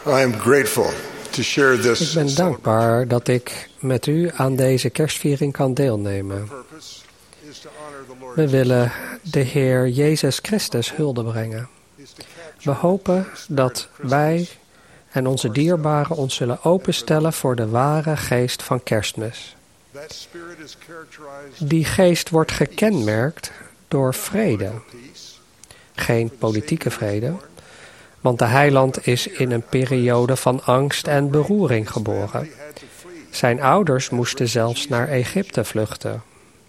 I am grateful to share this. Ik ben dankbaar dat ik met u aan deze kerstviering kan deelnemen. We willen de Heer Jezus Christus hulde brengen. We hopen dat wij en onze dierbaren ons zullen openstellen voor de ware geest van Kerstmis. Die geest wordt gekenmerkt door vrede. Geen politieke vrede, want de heiland is in een periode van angst en beroering geboren. Zijn ouders moesten zelfs naar Egypte vluchten.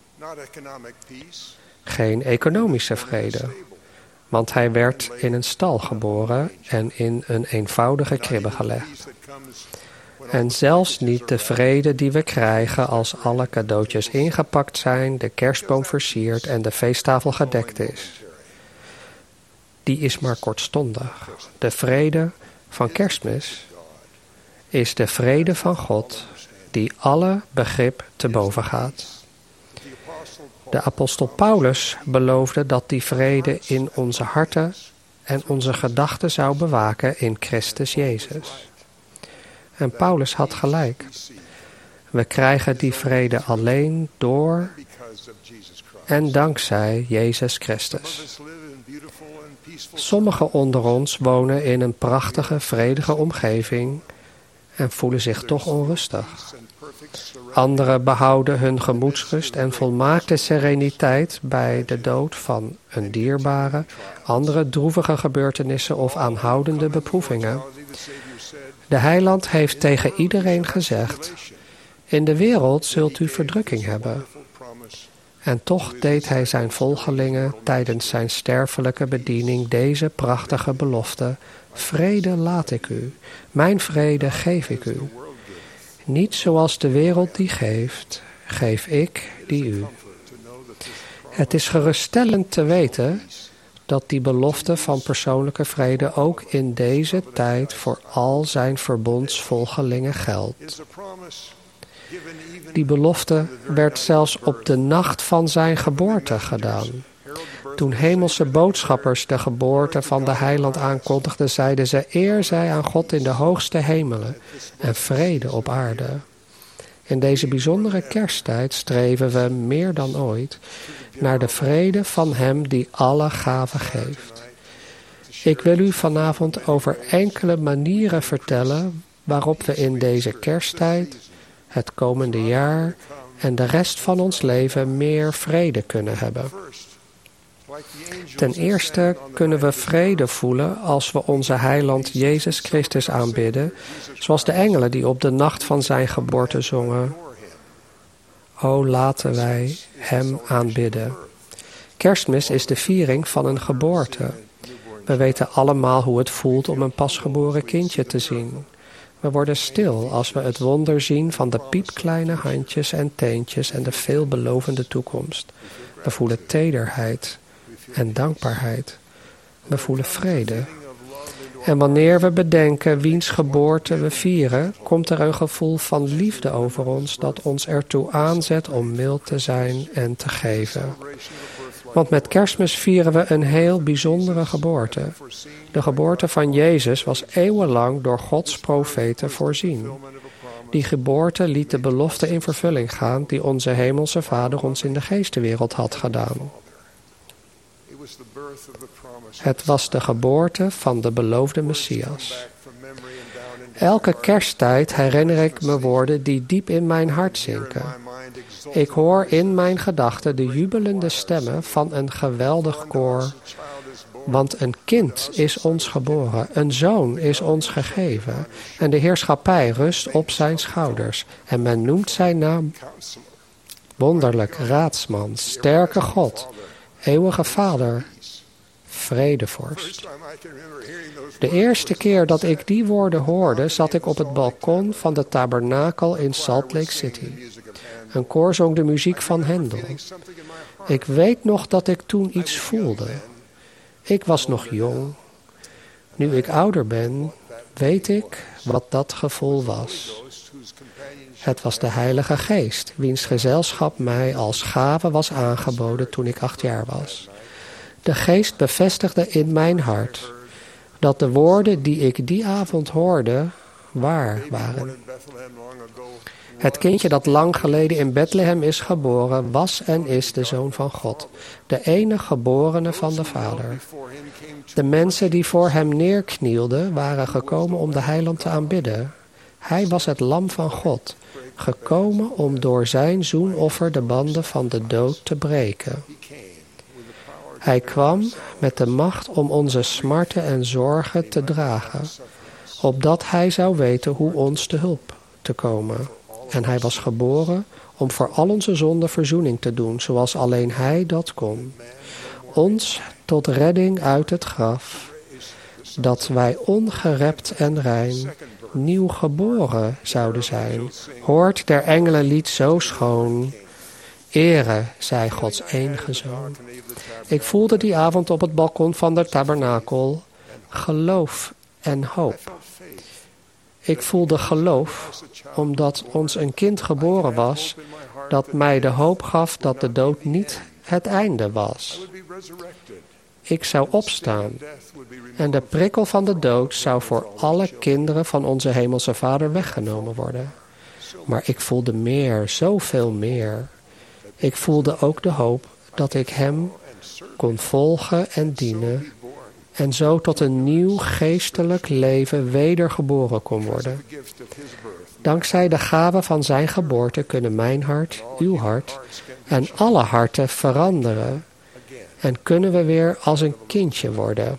Geen economische vrede, want hij werd in een stal geboren en in een eenvoudige kribbe gelegd. En zelfs niet de vrede die we krijgen als alle cadeautjes ingepakt zijn, de kerstboom versierd en de feesttafel gedekt is. Die is maar kortstondig. De vrede van Kerstmis is de vrede van God die alle begrip te boven gaat. De apostel Paulus beloofde dat die vrede in onze harten en onze gedachten zou bewaken in Christus Jezus. En Paulus had gelijk. We krijgen die vrede alleen door en dankzij Jezus Christus. Sommigen onder ons wonen in een prachtige, vredige omgeving en voelen zich toch onrustig. Anderen behouden hun gemoedsrust en volmaakte sereniteit bij de dood van een dierbare, andere droevige gebeurtenissen of aanhoudende beproevingen. De heiland heeft tegen iedereen gezegd: in de wereld zult u verdrukking hebben. En toch deed hij zijn volgelingen tijdens zijn sterfelijke bediening deze prachtige belofte: vrede laat ik u, mijn vrede geef ik u. Niet zoals de wereld die geeft, geef ik die u. Het is geruststellend te weten dat die belofte van persoonlijke vrede ook in deze tijd voor al zijn verbondsvolgelingen geldt. Die belofte werd zelfs op de nacht van zijn geboorte gedaan. Toen hemelse boodschappers de geboorte van de heiland aankondigden, zeiden ze: eer zij aan God in de hoogste hemelen en vrede op aarde. In deze bijzondere kersttijd streven we meer dan ooit naar de vrede van Hem die alle gaven geeft. Ik wil u vanavond over enkele manieren vertellen waarop we in deze kersttijd, het komende jaar en de rest van ons leven meer vrede kunnen hebben. Ten eerste kunnen we vrede voelen als we onze heiland Jezus Christus aanbidden, zoals de engelen die op de nacht van zijn geboorte zongen: O laten wij hem aanbidden. Kerstmis is de viering van een geboorte. We weten allemaal hoe het voelt om een pasgeboren kindje te zien. We worden stil als we het wonder zien van de piepkleine handjes en teentjes en de veelbelovende toekomst. We voelen tederheid en dankbaarheid. We voelen vrede. En wanneer we bedenken wiens geboorte we vieren, komt er een gevoel van liefde over ons dat ons ertoe aanzet om mild te zijn en te geven. Want met Kerstmis vieren we een heel bijzondere geboorte. De geboorte van Jezus was eeuwenlang door Gods profeten voorzien. Die geboorte liet de belofte in vervulling gaan die onze hemelse Vader ons in de geestenwereld had gedaan. Het was de geboorte van de beloofde Messias. Elke kersttijd herinner ik me woorden die diep in mijn hart zinken. Ik hoor in mijn gedachten de jubelende stemmen van een geweldig koor. Want een kind is ons geboren, een zoon is ons gegeven. En de heerschappij rust op zijn schouders. En men noemt zijn naam Wonderlijk, Raadsman, Sterke God, Eeuwige Vader, Vredevorst. De eerste keer dat ik die woorden hoorde, zat ik op het balkon van de tabernakel in Salt Lake City. Een koor zong de muziek van Hendel. Ik weet nog dat ik toen iets voelde. Ik was nog jong. Nu ik ouder ben, weet ik wat dat gevoel was. Het was de Heilige Geest, wiens gezelschap mij als gave was aangeboden toen ik 8 jaar was. De Geest bevestigde in mijn hart dat de woorden die ik die avond hoorde waar waren. Het kindje dat lang geleden in Bethlehem is geboren, was en is de Zoon van God, de enige geborene van de Vader. De mensen die voor hem neerknielden, waren gekomen om de Heiland te aanbidden. Hij was het lam van God, gekomen om door zijn zoenoffer de banden van de dood te breken. Hij kwam met de macht om onze smarten en zorgen te dragen, opdat hij zou weten hoe ons te hulp te komen. En hij was geboren om voor al onze zonden verzoening te doen, zoals alleen hij dat kon. Ons tot redding uit het graf, dat wij ongerept en rein, nieuw geboren zouden zijn. Hoort der engelen lied zo schoon, ere zij Gods enige Zoon. Ik voelde die avond op het balkon van de tabernakel geloof en hoop. Ik voelde geloof, omdat ons een kind geboren was, dat mij de hoop gaf dat de dood niet het einde was. Ik zou opstaan en de prikkel van de dood zou voor alle kinderen van onze Hemelse Vader weggenomen worden. Maar ik voelde meer, zoveel meer. Ik voelde ook de hoop dat ik hem kon volgen en dienen en zo tot een nieuw geestelijk leven wedergeboren kon worden. Dankzij de gave van zijn geboorte kunnen mijn hart, uw hart en alle harten veranderen en kunnen we weer als een kindje worden.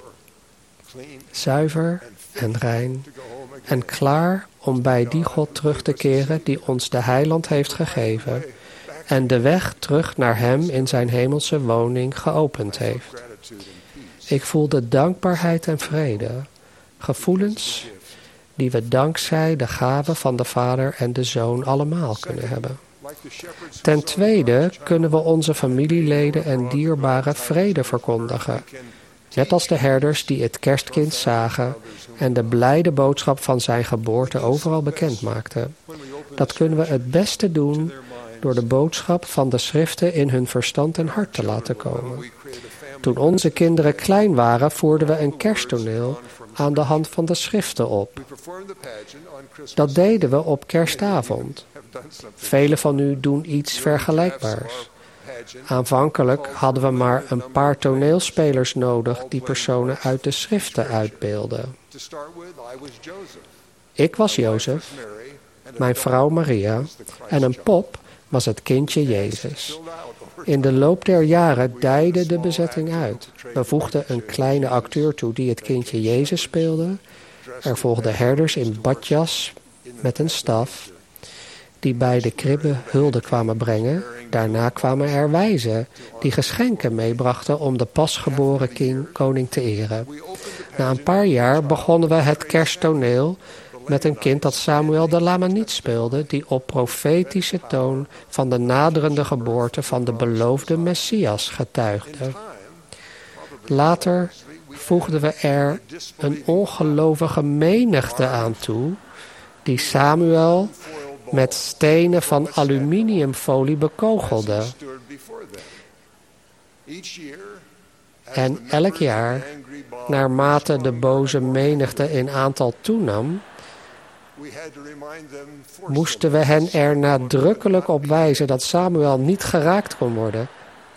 Zuiver en rein en klaar om bij die God terug te keren die ons de Heiland heeft gegeven en de weg terug naar hem in zijn hemelse woning geopend heeft. Ik voelde dankbaarheid en vrede, gevoelens die we dankzij de gave van de Vader en de Zoon allemaal kunnen hebben. Ten tweede kunnen we onze familieleden en dierbaren vrede verkondigen, net als de herders die het kerstkind zagen en de blijde boodschap van zijn geboorte overal bekend maakten. Dat kunnen we het beste doen door de boodschap van de schriften in hun verstand en hart te laten komen. Toen onze kinderen klein waren, voerden we een kersttoneel aan de hand van de schriften op. Dat deden we op kerstavond. Velen van u doen iets vergelijkbaars. Aanvankelijk hadden we maar een paar toneelspelers nodig die personen uit de schriften uitbeelden. Ik was Jozef, mijn vrouw Maria en een pop was het kindje Jezus. In de loop der jaren dijde de bezetting uit. We voegden een kleine acteur toe die het kindje Jezus speelde. Er volgden herders in badjas met een staf die bij de kribbe hulde kwamen brengen. Daarna kwamen er wijzen die geschenken meebrachten om de pasgeboren koning te eren. Na een paar jaar begonnen we het kersttoneel met een kind dat Samuel de Lamaniet speelde, die op profetische toon van de naderende geboorte van de beloofde Messias getuigde. Later voegden we er een ongelovige menigte aan toe, die Samuel met stenen van aluminiumfolie bekogelde. En elk jaar, naarmate de boze menigte in aantal toenam, moesten we hen er nadrukkelijk op wijzen dat Samuel niet geraakt kon worden,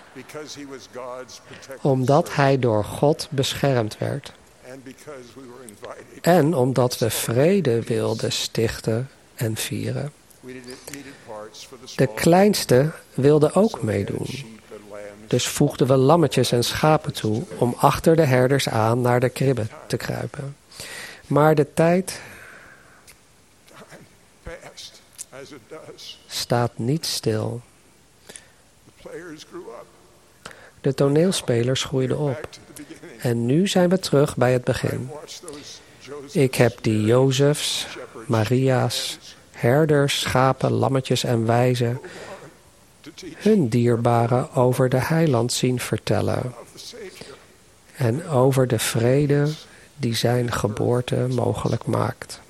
omdat hij door God beschermd werd. En omdat we vrede wilden stichten en vieren. De kleinste wilde ook meedoen. Dus voegden we lammetjes en schapen toe om achter de herders aan naar de kribbe te kruipen. Maar de tijd staat niet stil. De toneelspelers groeiden op. En nu zijn we terug bij het begin. Ik heb die Jozefs, Maria's, herders, schapen, lammetjes en wijzen hun dierbaren over de Heiland zien vertellen. En over de vrede die zijn geboorte mogelijk maakt.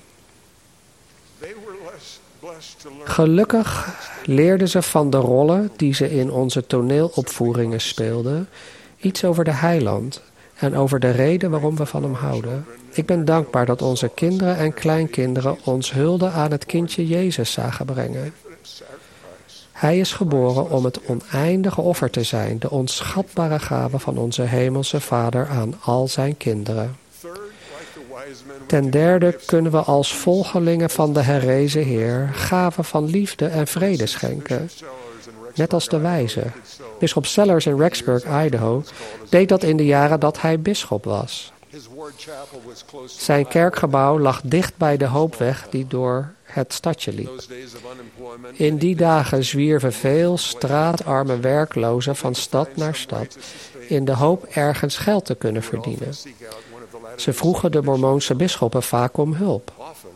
Gelukkig leerden ze van de rollen die ze in onze toneelopvoeringen speelden iets over de Heiland en over de reden waarom we van hem houden. Ik ben dankbaar dat onze kinderen en kleinkinderen ons hulde aan het kindje Jezus zagen brengen. Hij is geboren om het oneindige offer te zijn, de onschatbare gave van onze hemelse Vader aan al zijn kinderen. Ten derde kunnen we als volgelingen van de herrezen Heer gaven van liefde en vrede schenken. Net als de wijzen. Bisschop Sellers in Rexburg, Idaho, deed dat in de jaren dat hij bisschop was. Zijn kerkgebouw lag dicht bij de hoopweg die door het stadje liep. In die dagen zwierven veel straatarme werklozen van stad naar stad in de hoop ergens geld te kunnen verdienen. Ze vroegen de Mormoonse bisschoppen vaak om hulp.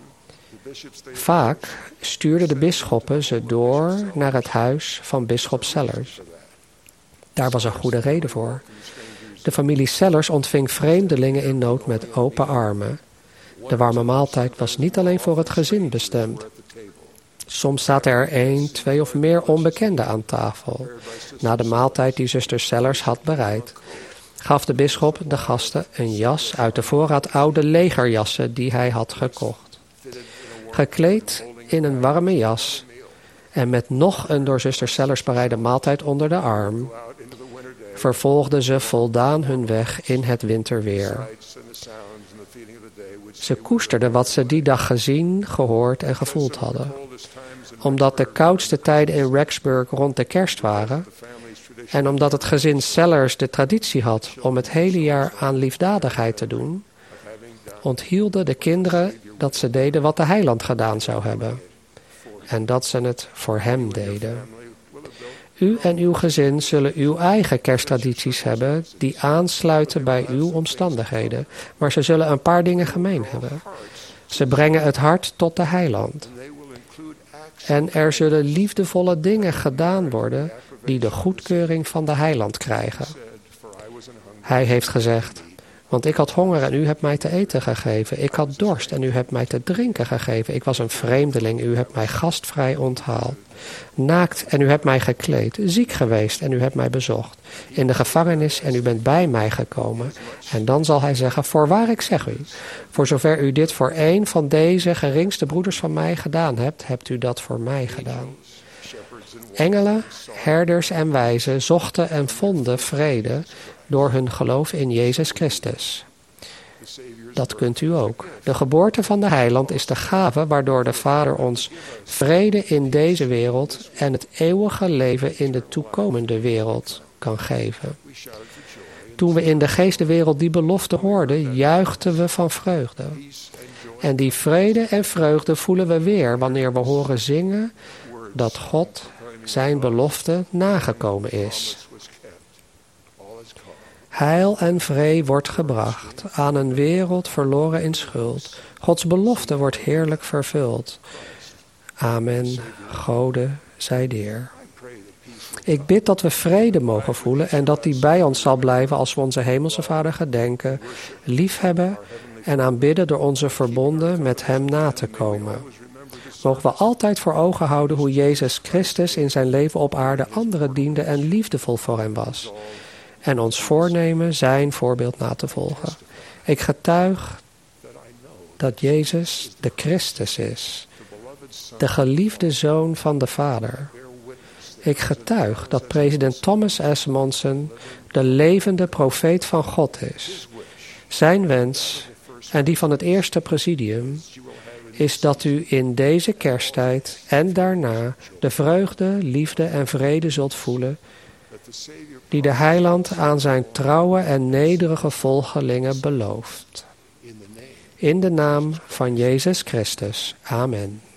Vaak stuurden de bisschoppen ze door naar het huis van bisschop Sellers. Daar was een goede reden voor. De familie Sellers ontving vreemdelingen in nood met open armen. De warme maaltijd was niet alleen voor het gezin bestemd. Soms zaten er 1, 2 of meer onbekenden aan tafel. Na de maaltijd die zuster Sellers had bereid, gaf de bisschop de gasten een jas uit de voorraad oude legerjassen die hij had gekocht. Gekleed in een warme jas en met nog een door zuster Sellers bereide maaltijd onder de arm, vervolgden ze voldaan hun weg in het winterweer. Ze koesterden wat ze die dag gezien, gehoord en gevoeld hadden. Omdat de koudste tijden in Rexburg rond de kerst waren en omdat het gezin Sellers de traditie had om het hele jaar aan liefdadigheid te doen, onthielden de kinderen dat ze deden wat de heiland gedaan zou hebben en dat ze het voor hem deden. U en uw gezin zullen uw eigen kersttradities hebben die aansluiten bij uw omstandigheden, maar ze zullen een paar dingen gemeen hebben. Ze brengen het hart tot de heiland. En er zullen liefdevolle dingen gedaan worden die de goedkeuring van de heiland krijgen. Hij heeft gezegd, want ik had honger en u hebt mij te eten gegeven. Ik had dorst en u hebt mij te drinken gegeven. Ik was een vreemdeling, u hebt mij gastvrij onthaald. Naakt en u hebt mij gekleed. Ziek geweest en u hebt mij bezocht. In de gevangenis en u bent bij mij gekomen. En dan zal hij zeggen, voorwaar ik zeg u, voor zover u dit voor een van deze geringste broeders van mij gedaan hebt, hebt u dat voor mij gedaan. Engelen, herders en wijzen zochten en vonden vrede door hun geloof in Jezus Christus. Dat kunt u ook. De geboorte van de heiland is de gave waardoor de Vader ons vrede in deze wereld en het eeuwige leven in de toekomende wereld kan geven. Toen we in de geestenwereld die belofte hoorden, juichten we van vreugde. En die vrede en vreugde voelen we weer wanneer we horen zingen dat God zijn belofte nagekomen is. Heil en vrede wordt gebracht aan een wereld verloren in schuld. Gods belofte wordt heerlijk vervuld. Amen. Gode zij de Heer. Ik bid dat we vrede mogen voelen en dat die bij ons zal blijven als we onze hemelse Vader gedenken, liefhebben en aanbidden door onze verbonden met hem na te komen. Mogen we altijd voor ogen houden hoe Jezus Christus in zijn leven op aarde anderen diende en liefdevol voor hem was. En ons voornemen zijn voorbeeld na te volgen. Ik getuig dat Jezus de Christus is, de geliefde Zoon van de Vader. Ik getuig dat president Thomas S. Monson de levende profeet van God is. Zijn wens en die van het eerste presidium is dat u in deze kersttijd en daarna de vreugde, liefde en vrede zult voelen die de heiland aan zijn trouwe en nederige volgelingen belooft. In de naam van Jezus Christus. Amen.